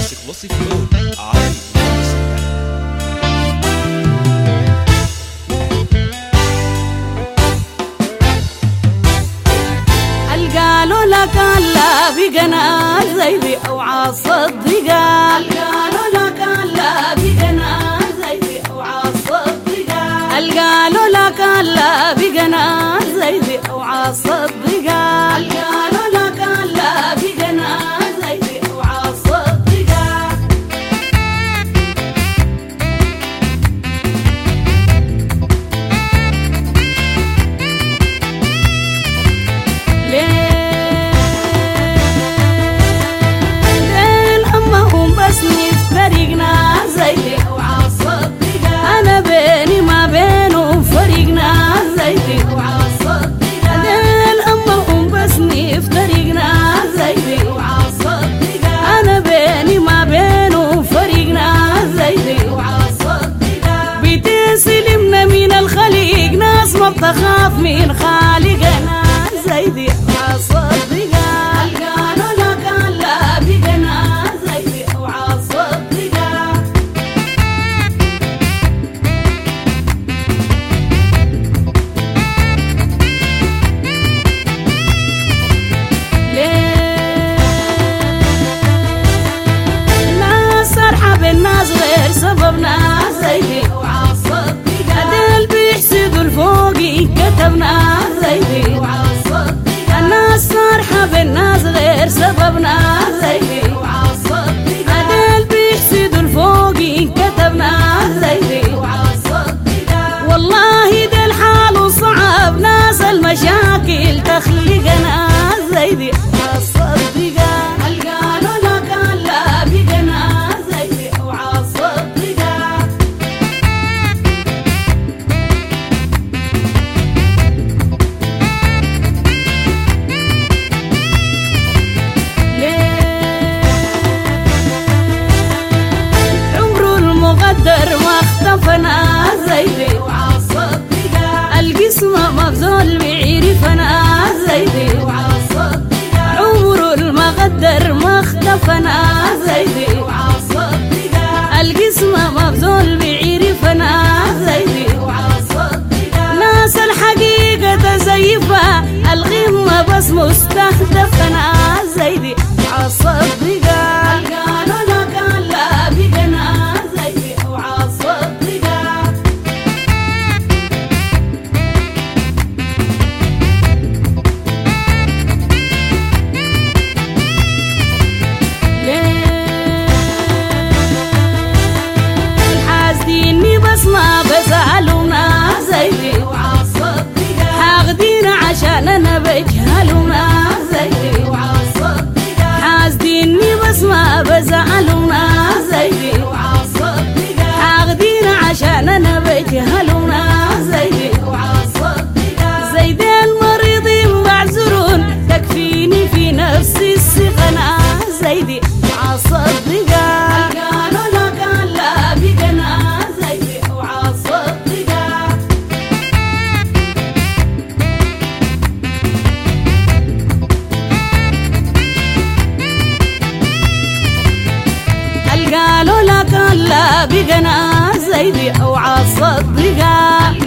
exclusive mode عالي قالوا لك لا بقنا زيدي اوعى صدقا قالوا لك لا بقنا زيدي اوعى صدقا قالوا لك لا بقنا زيدي اوعى صدقا قالوا لك لا بقنا زيدي اوعى صدقا ليه أنا بيني ما بينهم فريقنا زيدي اوعى صدقا دين أمهم بس نفترقنا زيدي اوعى صدقا أنا بيني ما بينهم فريقنا زيدي اوعى صدقا بتسلمنا من الخليق ناس ما بتخاف من خالقنا زيدي اوعى صدقا قالوا لك لا بقنا زيدي اوعى صدقا الناس غير سببنا زيدي اوعى صدقا هدول بيحسدوا الفوقي كتبنا زيدي اوعى صدقا الناس صارحة بالناس غير سببنا زيدي اوعى صدقا هدول بيحسدوا الفوقي كتبنا زيدي اوعى صدقا والله ده الحال صعب ناس المشاكل تخلقنا زيدي اوعى صدقا قالوا لك لا بقنا ما اختفنا زيدي اوعى صدقا القسمة مبذول بيعرفنا زيدي اوعى صدقا عمر المقدر ما اختفنا زيدي اوعى صدقا القسمة مبذول بيعرفنا زيدي اوعى صدقا ناس الحقيقة تزيفها الغمة بس مستهدفنا زيدي اوعى صدقا قالوا لك لا بقنا زيدي اوعى صدقا حاسديني بس ما بزعلونا زيدي اوعى صدقا حاقدين عشان انا بجهلونا زيدي اوعى صدقا حاسديني بس ما بزعلونا زيدي اوعى صدقا حاقدين عشان انا بجهلونا زيدي اوعى صدقا زيدي المريضين بعذرون تكفيني في نفسي السقنا زيدي اوعى صدقا قالوا لك لا بقنا زيدي اوعى صدقا قالوا لك لا بقنا زيدي اوعى صدقا